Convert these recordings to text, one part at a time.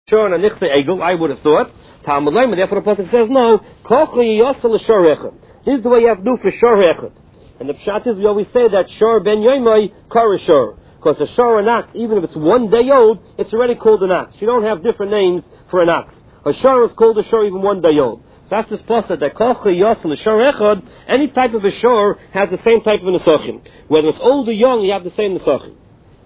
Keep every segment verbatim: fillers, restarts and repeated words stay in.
Shor and a nichse egel, I would have thought. Talmud Leimer, therefore the Pasuk says, no, kocha yiyosel shor echad. This is the way you have to do for shor echad. And the pshat is, we always say that shor ben yoimai, kara shor. Because a shor an ox, even if it's one day old, it's already called an ox. You don't have different names for an ox. A shor is called a shor even one day old. So that's this Pasuk, that kocha yiyosel shor echad, any type of a shor has the same type of nesachim. Whether it's old or young, you have the same nesachim.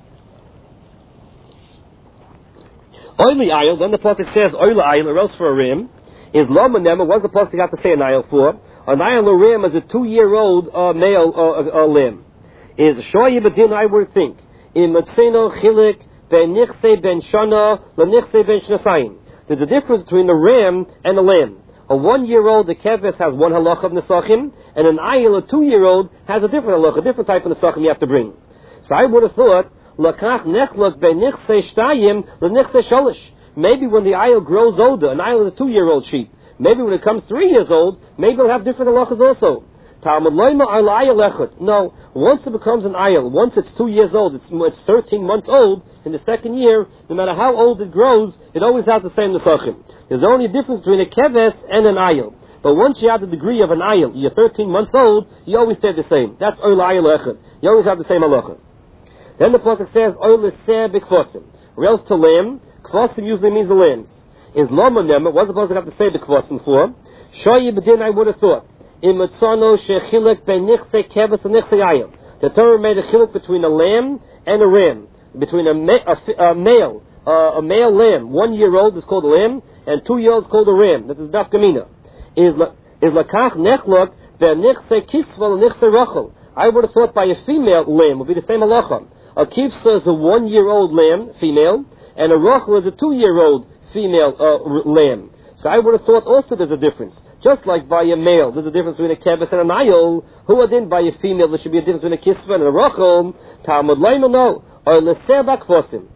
Oily aisle, then the Pasuk says oily aisle, or else for a ram, is lama nema. What does the Pasuk have to say an aisle for? An aisle or ram is a two-year-old uh, male uh, uh, lamb. Is shoyi bedin, I would think, in matzeno chilik ben nichse ben shana lenichse ben shnasayim. There's a difference between a ram and a lamb. A one-year-old, the keves, has one halach of nesachim, and an aisle, a two-year-old, has a different halach, a different type of nesachim you have to bring. So I would have thought, Lakach nechlok ben nichse shtayim lenichse shalish. Maybe when the ayil grows older, an ayil is a two-year-old sheep. Maybe when it comes three years old, maybe it'll have different halachas also. Talmud loyma al ayil echad. No, once it becomes an ayil, once it's two years old, it's, it's thirteen months old. In the second year, no matter how old it grows, it always has the same nesachim. There's only a difference between a keves and an ayil. But once you have the degree of an ayil, you're thirteen months old, you always stay the same. That's oil ayil echad. You always have the same halacha. Then the Pasuk says, oil liseh b'kvosim. Or else to lamb, kvosim usually means the lambs. Is lama nema, what's the Pasuk have to say b'kvosim for? Shoyi b'din, I would have thought. In matzono shechilek ben nichse keves and nichse ayil. The Torah made a chilek between a lamb and a ram. Between a, ma- a, a male, uh, a male lamb, one year old is called a lamb, and two year old is called a ram. That is daf kamina. Is lakach nechlok ben nichse kisval and nichse rachel. I would have thought by a female lamb would be the same halacha. A kifsa is a one-year-old lamb, female, and a rachel is a two-year-old female uh, lamb. So I would have thought also there's a difference. Just like by a male, there's a difference between a keves and an ayil. Who are then by a female, there should be a difference between a kisva and a rachel. Talmud leima no, or leseba kvosim.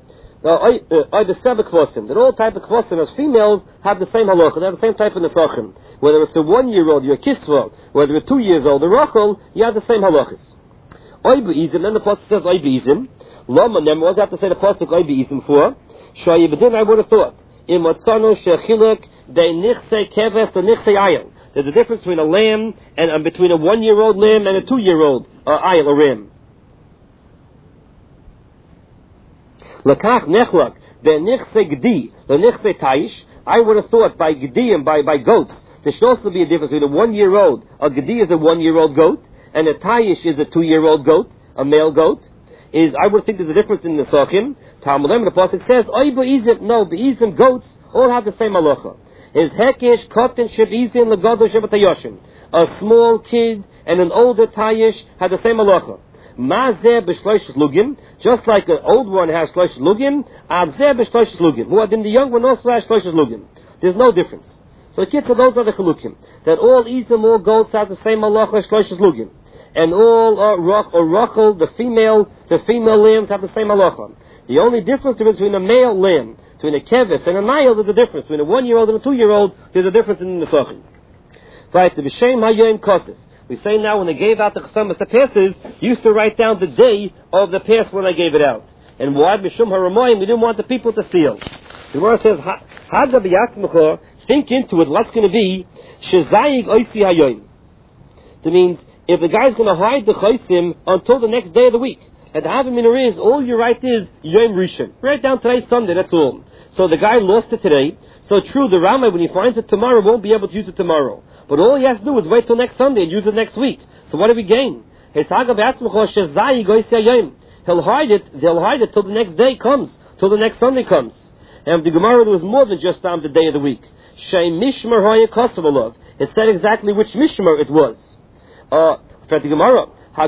Or the seba kvosim. That all type of kvosim as females have the same halacha. They have the same type of nesachim. Whether it's a one-year-old, you're a kisva. Whether you're two years old, a rachel, you have the same halachas. Oy be'izim, then the Pasuk says oy be'izim. Lama nem, what does that have to say the Pasuk oy be'izim for? Shoyi b'din, I would have thought. In matzano shechilek de nichse keves de nichse ayil. There's a difference between a lamb and um, between a one-year-old lamb and a two-year-old uh, ayil, a ram. Lakach nechlak de nichse gdi, de nichse taish. I would have thought by gdi and by, by goats, there should also be a difference between a one-year-old. A gdi is a one-year-old goat, and a tayish is a two-year-old goat, a male goat. Is I would think there's a difference in the nesachim. Talmud Leimer, the Pasuk says, oy be'izim, no, be'izim goats all have the same halacha. Is hekish, kotin, sheb'izim, legodo, shebatayoshin. A small kid and an older tayish have the same halacha. Ma'zeh b'shloish lugim, just like an old one has shloish lugim, avzeh b'shloish lugim. Who are then the young one also has shloish lugim. There's no difference. So the kids, so those are the chalukim. That all izim, all goats have the same halacha, shloish lugim. And all uh, roch, or rachel, the female, the female lambs have the same halacha. The only difference is between a male lamb, between a keves and a ayil, there's a difference. Between a one-year-old and a two-year-old, there's a difference in the nesachim. Right, the b'shem hayom kosef. We say now when they gave out the chesamas, the passes, used to write down the day of the pass when they gave it out. And why? B'shum haramoyim, we didn't want the people to steal. The word says, Hada b'yatzmachor, think into it, what's going to be, shezayig oisi hayom. That means, if the guy's going to hide the chaysim until the next day of the week, and the Havamina is, all you write is Yom Rishon. Write down today's Sunday, that's all. So the guy lost it today. So true, the Rama, when he finds it tomorrow, won't be able to use it tomorrow. But all he has to do is wait till next Sunday and use it next week. So what do we gain? He'll hide it, they'll hide it till the next day comes, till the next Sunday comes. And the Gemara, there was more than just on the day of the week. It said exactly which Mishmar it was. Uh, for the Gemara,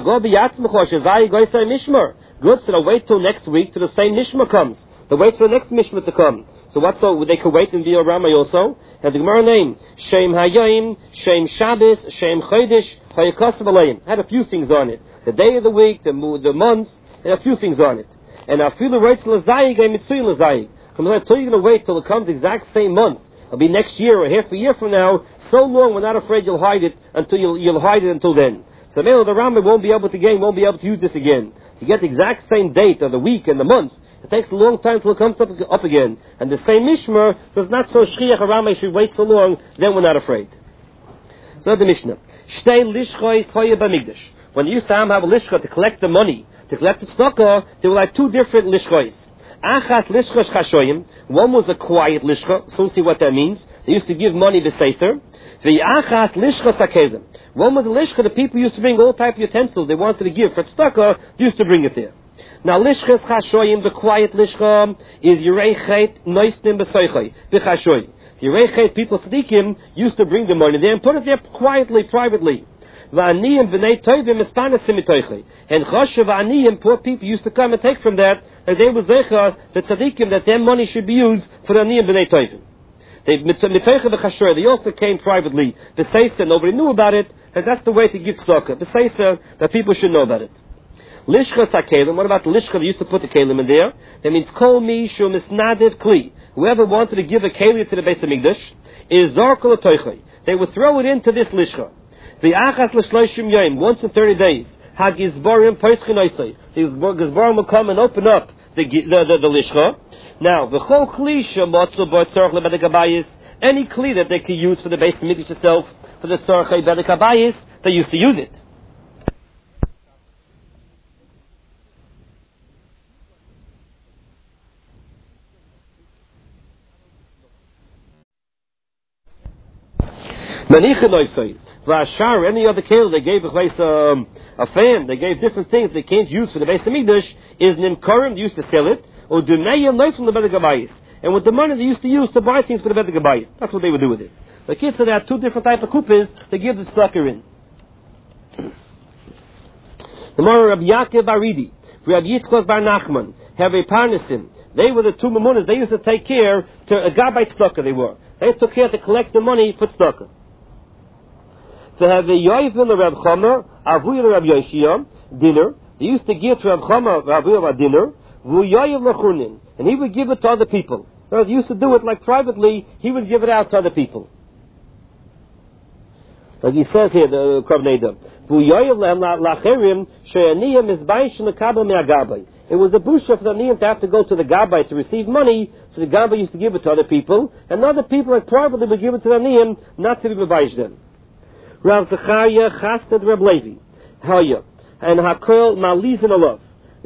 good, so they'll wait till next week till the same Mishmar comes. They'll wait for the next Mishmar to come. So what, so they could wait and be a Ramah also? And the Gemara name, Shem Hayayim, Shem Shabbos, Shem Chodesh, Hayakasav Alayim. Had a few things on it. The day of the week, the, the month, and a few things on it. And Afilu writes Lazayig, and Mitsui Lazayig. Come on, until you're going to wait till it comes the exact same month. It'll be next year or half a year from now. So long, we're not afraid you'll hide it until you'll, you'll hide it until then. So Mela, the Rambam won't be able to gain, won't be able to use this again. To get the exact same date of the week and the month, it takes a long time till it comes up, up again. And the same Mishmer, so it's not so shchiach aramay should wait so long, then we're not afraid. So the Mishnah. Shtei lishchois hoye b'migdash. When they used to have a lishcha to collect the money, to collect the tzedakah, there were like two different lishchois. Achas lishchosh chashoyim. One was a quiet lishcha. So see what that means. They used to give money to seiser. V'achas lishchos hakelim. One was a lishcha. The people used to bring all type of utensils they wanted to give for tzedakah. They used to bring it there. Now lishchos chashoyim, the quiet lishcha, is yirei chet noisnim b'soichai b'chashoyim. The yirei chet people tzadikim used to bring the money there and put it there quietly, privately. V'aniyim b'nei toivim espanasim mitoichai. And chashav v'aniyim, poor people used to come and take from that, and they were zecha the tzadikim that their money should be used for the aniyim b'nei toivim. They mitoichai v'chashoy. They also came privately. The seiser, nobody knew about it, and that's the way to give tzedakah. The seiser, that people should know about it. Lishchas hakelim. What about the lishcha? They used to put the kelim in there. That means kol mi shu misnadiv kli. Whoever wanted to give a kelim to the Beis Hamikdash is zarkol atoichai. They would throw it into this lishcha. The achas l'shloshim yom, once in thirty days. Hagizbarim poischinoisai. The gizbarim will come and open up the the the, the lishcha. Now the chol kli shemotzu bo tzarich lebedek habayis. Any kli that they could use for the Beis Hamikdash itself, for the tzarich lebedek habayis, they used to use it. Vashar, any other kale they gave a place, um, a fan, they gave different things they can't use for the Beis Hamikdash, is nimkarim, they used to sell it, or dunayim life from the Bedek Habayis. And with the money they used to use to buy things for the Bedek Habayis. That's what they would do with it. The kids said they had two different types of kupas they give the tzedakah in. The Mara Rabbi Yaakov Aridi, Rabbi Yitzchak Bar Nachman, have a parnesim. They were the two mamunas. They used to take care to a gabbai tzedakah. They were. They took care to collect the money for tzedakah. To have a yoyvel of Reb Chama, avuy Reb Yoshia, dinner. They used to give to Reb Chama, avuy a dinner, vuyoyev lechunin, and he would give it to other people. They used to do it like privately. He would give it out to other people. Like he says here, the Kavneda, vuyoyev lehem lacherim sheyaniyim izbaish lekabel me'agabay. It was a busha for the niyim to have to go to the gabbai to receive money, so the gabbai used to give it to other people, and other people like privately would give it to the niyim, not to be mevaish them. Rav Zechariah Chasted Reb Levi, Haya, and Hakol Malizin Alav.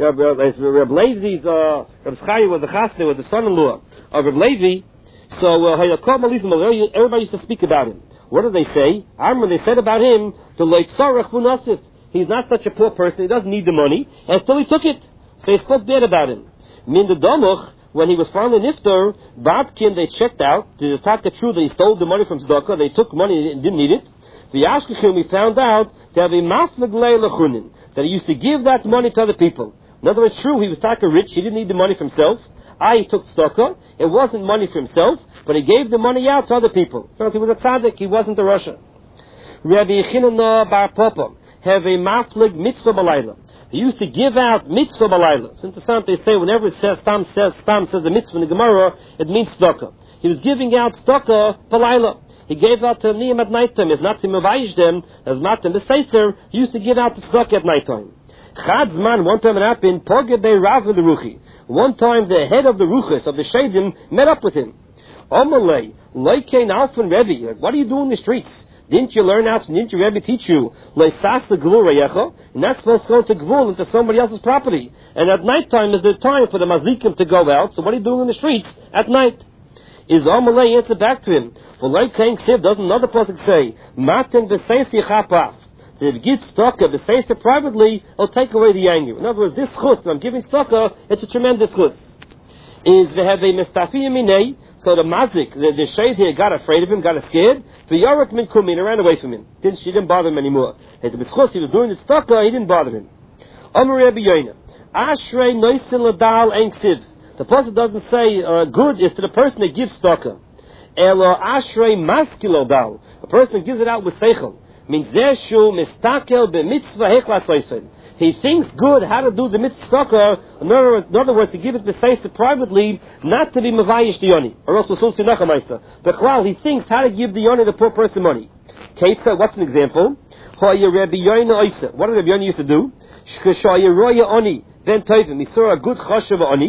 Reb Levi's, uh, Reb Zechariah was the Chasted, was the son-in-law of Reb Levi, so Hayakol Malizin Alav, everybody used to speak about him. What did they say? I remember they said about him, the Leitzarech Bunasif. He's not such a poor person, he doesn't need the money, and still he took it. So they spoke bad about him. Min the Domuch, when he was finally nifter, Babkin, they checked out, to attack the truth that he stole the money from tzedakah, they took money and didn't need it. The Ashkechim, we found out to have a mafleg lechunin, that he used to give that money to other people. In other words, true, he was taka rich, he didn't need the money for himself. I, he took tzedakah, it wasn't money for himself, but he gave the money out to other people. Because he was a tzaddik, he wasn't a Russia. Rabbi Yechinana Bar Papa, have a mafleg mitzvah balayla. He used to give out mitzvah balayla. Since the time they say, whenever it says, Stam says, Stam says a mitzvah in the Gemara, it means tzedakah. He was giving out tzedakah balayla. He gave out to Niyam at night time. It's not to Mavayish them, as Matam the Seiser, he used to give out the tzedakah at night time. Chadzman, one time it happened, Pogebe Rav the Ruchi. One time the head of the Ruchis, of the Shadim, met up with him. Omalei, Loikein Alfan Rebbe, like, what are you doing in the streets? Didn't you learn out, didn't your Rebbe teach you, Leisas the Gvul Reyecha? You're not supposed to go to Gvul, into somebody else's property. And at night time is the time for the Mazikim to go out, so what are you doing in the streets at night? Is Amalei answer back to him? Well, like saying Siv, doesn't another pasuk say, Matin b'seisi chapaf. So if you give tzedakah, b'seisi privately, it'll take away the anger. In other words, this chutz, I'm giving tzedakah, it's a tremendous chutz. Is they have a mistafiyim minei, so the mazik, the, the shade here, got afraid of him, got scared, the yarak min kumin, and ran away from him. Didn't, she didn't bother him anymore. As the chutz, he was doing the tzedakah, he didn't bother him. Amar Rabbi Yoina, Ashrei noisin ladal ein ksiv. The pasuk doesn't say uh, good is to the person that gives tzedakah. Elo ashrei maskilo dal. A person that gives it out with seichel. Means zeshu mistakel b'mitzvah hechlas oised. He thinks good how to do the mitzvah tzedakah. In other words, in other words, to give it b'seisa privately, not to be mavayish the yoni, or else we'll see nachamaisa. But while he thinks how to give the yoni, the poor person, money. Keitza, what's an example? Hoya Rabbi Yoina oisa. What did Rabbi Yoina used to do? Shkashaya roya oni ben tovim. He saw a good chashav oni.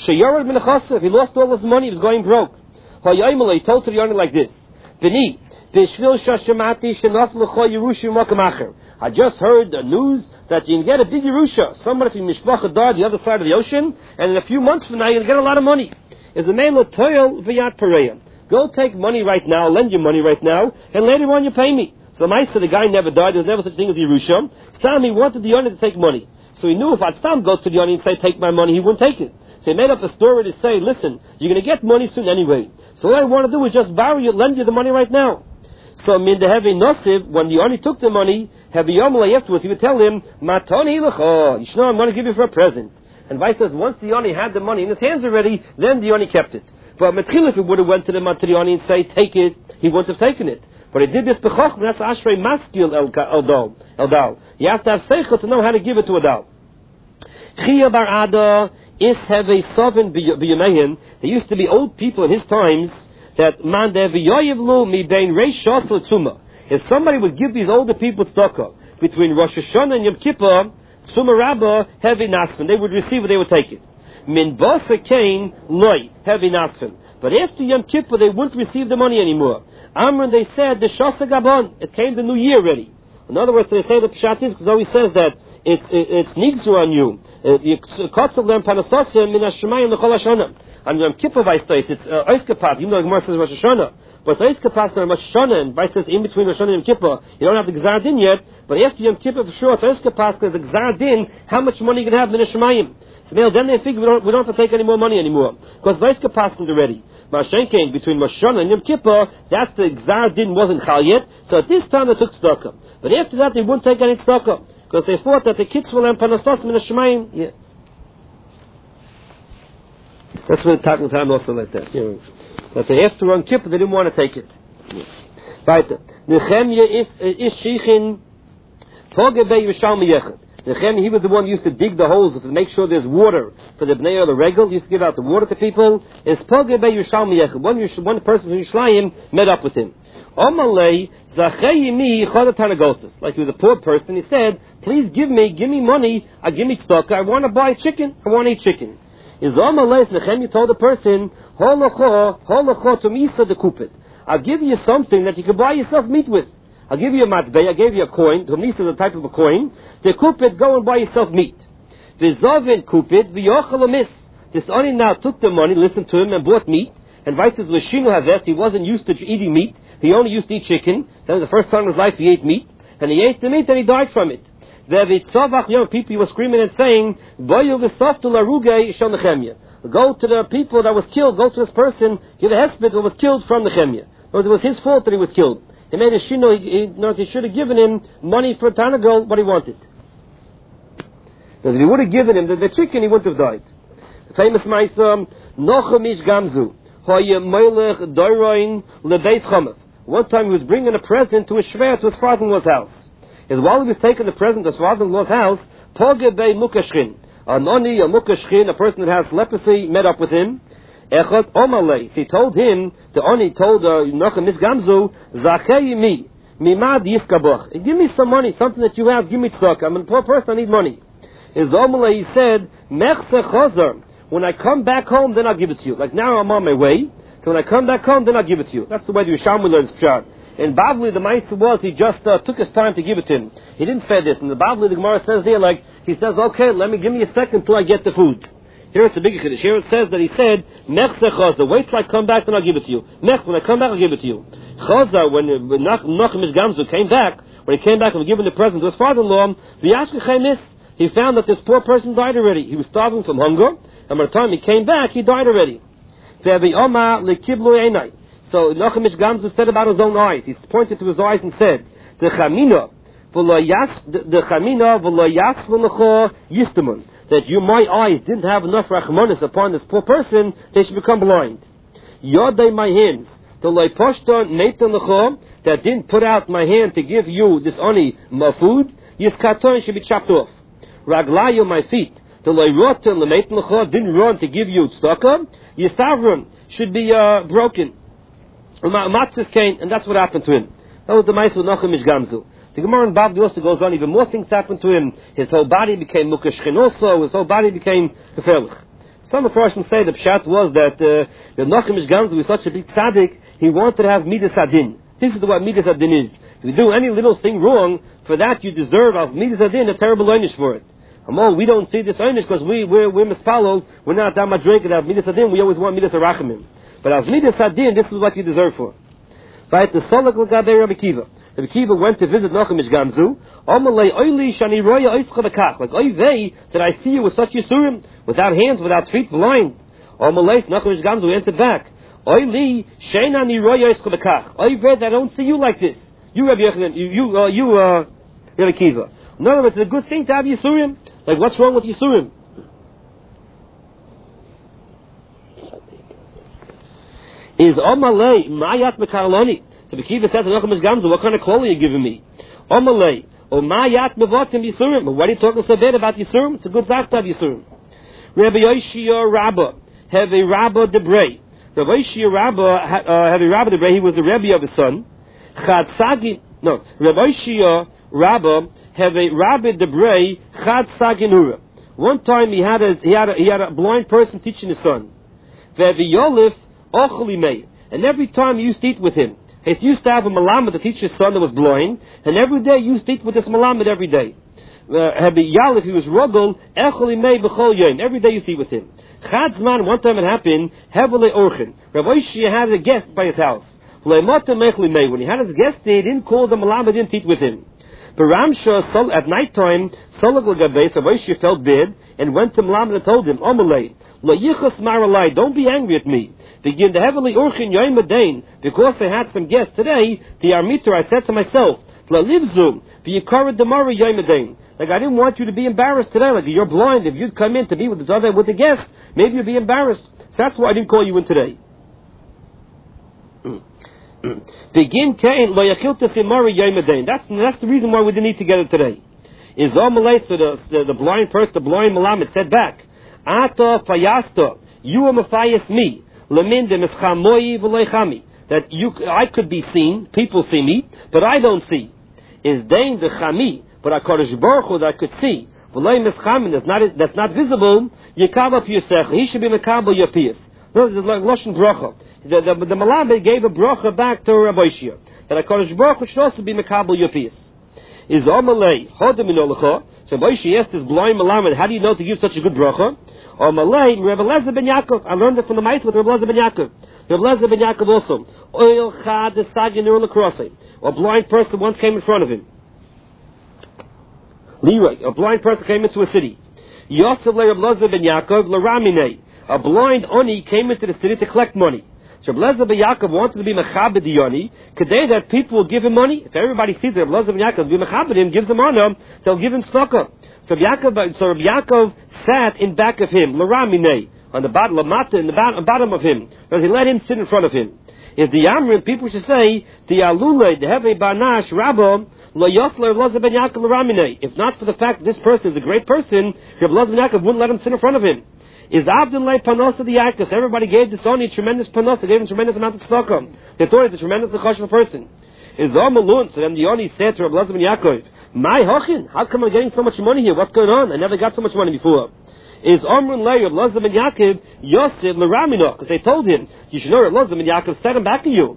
Sheyared min chasav. He lost all his money. He was going broke. He told to the owner like this: Bini, b'shvil shashamati shenaf l'cho Yerusha makam acher. I just heard the news that you can get a big Yerusha. Somebody from Mishpacha died the other side of the ocean, and in a few months from now, you're going to get a lot of money. Is a man l'toyel v'yat pareya. Go take money right now, lend your money right now, and later on you pay me. So the Maisa, the guy never died, there's never such a thing as Yerusha. Stam, he wanted the owner to take money. So he knew if I'd Stam go to the owner and say, take my money, he wouldn't take it. So he made up a story to say, listen, you're going to get money soon anyway. So what I want to do is just borrow you, lend you the money right now. So min the heavy nosiv, when the owner took the money, heavy yomalay afterwards, he would tell him, Matoni lecha, you know I'm going to give you for a present. And Vice says, once the owner had the money in his hands already, then the owner kept it. But Matril, if he would have went to the Matrioni and say, take it, he wouldn't have taken it. But he did this b'choch, that's Ashrei Maskil Eldal. Eldal. You have to have seichel to know how to give it to a dal. Chia bar Ada is have a sovereign b'yamehin. There used to be old people in his times that man de v'yoyevlu mi bein reish shas l'tzuma. If somebody would give these older people tzedakah between Rosh Hashanah and Yom Kippur, Tzuma Rabbah, heavy nasfin, they would receive it, they would take it. Min basa kain loy, heavy nasfin. But after Yom Kippur, they wouldn't receive the money anymore. Amran, they said, the Shasa Gabon, it came the new year already. In other words, they say the Pshat is, because always says that it's, it, it's nigzu on you. Kotzel them panasosim min ha-shemayim l'chol ha-shana. On Yom Kippur, Vice says, it's oiskapas, even though the Gemara says Rosh Hashanah. But it's oiskapas on Rosh Hashanah, and Vice says, in between Rosh Hashanah and Yom Kippur, you don't have the Gzar Din yet, but after Yom Kippur, for sure, it's oiskapas, because the Gzar Din, how much money you can have min ha-shemayim. So then they figure we don't, we don't have to take any more money anymore. Because it's oiskapas already. Mashenkein, between Rosh Hashanah and Yom Kippur, that's the Gzar Din wasn't chal yet, so at this time they took tzedakah. But after that they wouldn't take any tzedakah, because they thought that the kids will have panasos min ha-shemayim. Yeah. That's what the talking time also like that. Yeah. But they after Yom Kippur they didn't want to take it. Weiter. Nehemiah is is shichin toge bei Yerushalmi yechad. Nehemiah, he was the one who used to dig the holes to make sure there's water for the Bnei or the Regel. He used to give out the water to people. It's Poge Bei Yerushalmi Yechad. One, one person from Yerushalayim met up with him. Omalei Zachayimi Chada Tarnagosas. Like he was a poor person, he said, please give me, give me money, uh, give me tzedakah, I want to buy chicken, I want to eat chicken. Is Omalei, Nehemiah told the person, Holocho, Holocho to Misa de Kupit. I'll give you something that you can buy yourself meat with. I'll give you a matbei, I gave you a coin, to Misa is a type of a coin. The kupit, go and buy yourself meat. The Zovin kupit, v'yochel amis. This Oni now took the money, listened to him, and bought meat. And Vaitis Lashinu Havet, he wasn't used to eating meat. He only used to eat chicken. So the first time in his life he ate meat. And he ate the meat and he died from it. Ve'vitzavach, young people were screaming and saying, Boyu v'softu larugei shel Nehemiah. Go to the people that was killed, go to this person, give a hesped that was killed from Nehemiah. It was his fault that he was killed. He made a shino, he, he, he should have given him money for a Tanagol, what he wanted. Because if he would have given him the, the chicken, he wouldn't have died. The famous Maisa, Nochamish Gamzu, Hoye Melech Doiroin Lebeis Chomev. One time he was bringing a present to his shver, to his father-in-law's house. As while he was taking the present to his father-in-law's house, Poge Bei Mukashchin, a noni, a Mukashchin, a person that has leprosy, met up with him. Echot Omalei, he told him, the Oni told uh, Nochamish Gamzu, Zachei mi, Mimad Yifkaboch. Give me some money, something that you have, give me tzedakah. I'm a poor person, I need money. Is Omalei, he said, Mechse Chozar, when I come back home, then I'll give it to you. Like now I'm on my way, so when I come back home, then I'll give it to you. That's the way the Yerushalmi learns Pshat. In Bavli, the Maisa was, he just uh, took his time to give it to him. He didn't say this. In the Bavli, the Gemara says there, like, he says, okay, let me, give me a second till I get the food. Here it's a big chiddush. Here it says that he said, Mechse Chozar, wait till I come back, then I'll give it to you. Mech, when I come back, I'll give it to you. Chozar, when, when Nochamish Gamzu came back, when he came back and was given the present to his father-in-law, V'yashkechemis, he found that this poor person died already. He was starving from hunger, and by the time he came back, he died already. So Nochamish Gamzu said about his own eyes. He pointed to his eyes and said, the chamina the chamina that you, my eyes, didn't have enough rachmanis upon this poor person, they should become blind. Yodei, my hands, that didn't put out my hand to give you this oni my food, yiskaton should be chopped off. Raglayo, my feet, the loyrotan lemeitan lecha, didn't run to give you tzedakah, yistavron should be uh, broken. Matzis came, and that's what happened to him. That was the Maisa of Nochamish Gamzu. The Gemara in Bavli also goes on, even more things happened to him. His whole body became mukashchin also, his whole body became gefährlich. Some of the Farshim say the pshat was that uh, the Nachum Ish Gamzu was such a big tzaddik, he wanted to have midas adin. This is what midas adin is. If you do any little thing wrong, for that you deserve as midas adin a terrible einish for it. Amo, we don't see this einish because we we're we're mispalol. We're not that much drinking of midas adin. We always want midas arachimim. But as midas adin, this is what you deserve for. Right? The solak l'gabei Rabbi Kiva. Rabbi Kiva went to visit Nachum Ish Gamzu. Amalei oili shani roya oischa bekach. Like oy vei that I see you with such yisurim, without hands, without feet, blind. Amalei Nachum Ish Gamzu answered back. Oili sheinani roya oischa bekach. Oy vei that I don't see you like this. You Rabbi Yochanan, you you uh, you uh, Rabbi Kiva. In other words, it's a good thing to have yisurim. Like what's wrong with yisurim? Is Amalei mayat mekarloni. So the Kiva said to Nachum Ish Gamzu, what kind of clothing are you giving me? Amalei, o mayat mevatim yisurim. But why are you talking so bad about yisurim? It's a good zach to have yisurim. Rabbi Yoshia Rabba, have a Rabba Debrei. Rabbi Yoshia Rabba, uh, have a Rabba Debrei, he was the Rebbe of his son. Chad Sagi, no, Rabbi Yoshia Rabba, have a Rabba Debrei, Chad Saginura. One time he had a, he had a, he had a blind person teaching his son. Ve'vi Yolif, Ochli Mei. And every time he used to eat with him, he used to have a malamed to teach his son that was blind, and every day he used to eat with this malamed every day. Habi Yal, if he was ruggle, echoli mei b'chol yom. Every day you see with him. Chadzman, one time it happened, heavily orchin. Rabbi Shia had a guest by his house. When he had his guest there, he didn't call the malamed, didn't eat with him. But Ramsha, at night time, Salag l'gabei, Rabbi Shia felt bad, and went to malamed and told him, Omalei, lo yichas maralai, don't be angry at me. Begin the heavily urchin yoim adain, because I had some guests today, the armitor, I said to myself, la livzum, v'yikarid demari yoim adain. Like I didn't want you to be embarrassed today, like you're blind, if you'd come in to be with this other, with the guest, maybe you'd be embarrassed. So that's why I didn't call you in today. Begin kain lo yachilta simari yoim adain. That's, that's the reason why we didn't eat together today. Is Amalei, so the, the, the blind person, the blind malamed said back, Ata fayasta, you are mafayas me. That you, I could be seen, people see me, but I don't see. Is dain the chami, but HaKadosh Baruch Hu that I could see. That's not, that's not visible. Yekava piyasech. He should be mekabel your piyas. No, it's like lashon bracha. The the, the malamed gave a bracha back to Rabbi Shia that HaKadosh Baruch Hu should also be mekabel your piyas. Is Amalei hodem inolacha. So Rabbi Shia asked this blind malamed, how do you know to give such a good bracha? Amalei Rabbi Lezer ben Yaakov. I learned it from the Ma'it with Rabbi Lezer ben Yaakov. Rabbi Lezer ben Yaakov also. Oil chad the sagin urlakrosei. A blind person once came in front of him. Leroy, a blind person came into a city. Yosef le Rabbi Lezer ben Yaakov l'ramine. A blind oni came into the city to collect money. So Rabbi Lezer ben Yaakov wanted to be mechabed the oni. Today that people will give him money. If everybody sees that Rabbi Lezer ben Yaakov will be mechabed him, gives him honor, they'll give him tzedakah. So Yaakov, so Rabbi Yaakov sat in back of him, l'ramine, on the bottom, lamata, in the bottom of him, because he let him sit in front of him. If the Amrim, people should say, the alule, the heavy banash, rabba, lo yosler Rabbi Lezer ben Yaakov l'ramine. If not for the fact that this person is a great person, Rabbi Lezer ben Yaakov wouldn't let him sit in front of him. Is Abdullah panos of the Yaakov? Everybody gave this only tremendous panos. They gave him tremendous amount of tzedakah. They thought he's a tremendous nechashva person. Is Amalun? So then the Oni said to Rabbi Lezer ben Yaakov, "My hochin, how come I'm getting so much money here? What's going on? I never got so much money before." Is Amrun lei Rabbi Lezer ben Yaakov Yosef l'ramino? Because they told him, you should know Rabbi Lezer ben Yaakov said him back to you.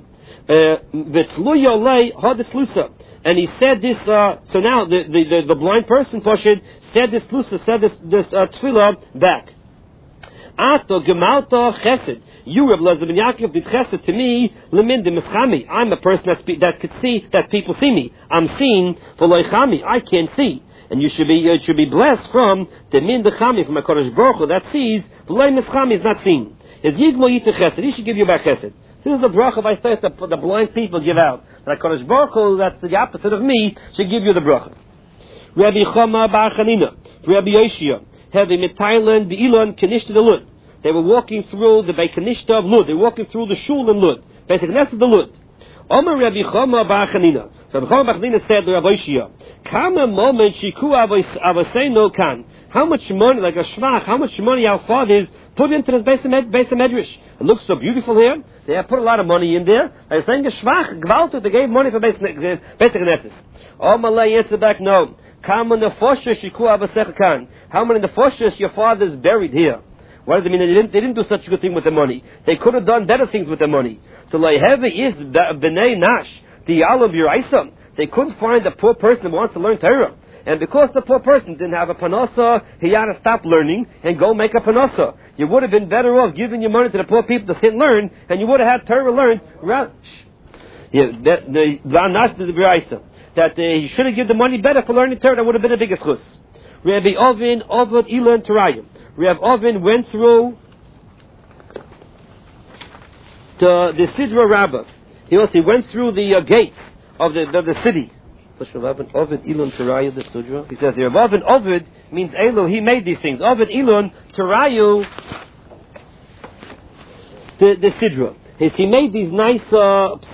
V'tzluya lei hadislusa. And he said this. Uh, so now the, the the the blind person Pashid said this lusa, said this this uh, tefillah back. Ato gemalta chesed. You, Rabbi Lezer ben Yaakov, did chesed to me. Lemin de mischami. I'm a person that spe- that could see, that people see me. I'm seen for loichami. I can't see, and you should be uh, should be blessed from the min de chami, from a Kodesh Baruch Hu that sees. V'loi mischami is not seen. Is yigmo yita chesed. He should give you back chesed. This is the bracha by faith that the blind people give out. That Kodesh Baruch Hu, that's the opposite of me, should give you the bracha. Rabbi Chama bar Chanina, Rabbi Yoshia, had a mitailan be'ilan kenish to the Lud. They were walking through the Beit Kanishta of Lud. They were walking through the shul in Lud. Beit Knesset of the Lud. Omer Rabbi Chama bar Chanina. So Rabbi Chama bar Chanina said to Rabbi Yoshia, Kama moment shiku avaseinu kan. How much money, like a shvach, how much money our fathers put into this Beis Medrash? It looks so beautiful here. They have put a lot of money in there. They're saying a shvach, gvalta, they gave money for Beis Knesset. Omer Lei answered back, no. Kama nefoshes shiku avaseinu kan. How many nefoshes your fathers buried here? What does it mean? They didn't, they didn't do such a good thing with the money. They could have done better things with the money. So Leiheve is b'nei nash, the Yalav Yiraisa. They couldn't find a poor person who wants to learn Torah. And because the poor person didn't have a panasa, he had to stop learning and go make a panasa. You would have been better off giving your money to the poor people to sit and learn, and you would have had Torah learned. Yeah, that, the Vanash the B'Raisa, that uh, he should have given the money better for learning Torah. That would have been a bigger chus. Rabbi Ovin, Ovad, Ilan, Terayim. Rabbi Ovin went through the the Sidra Rabbah. He also went through the uh, gates of the the, the city. He says here, Ovid Ovid means Elu, he made these things. Ovid Ilun, Terayu, the, the Sidra. He made these nice uh,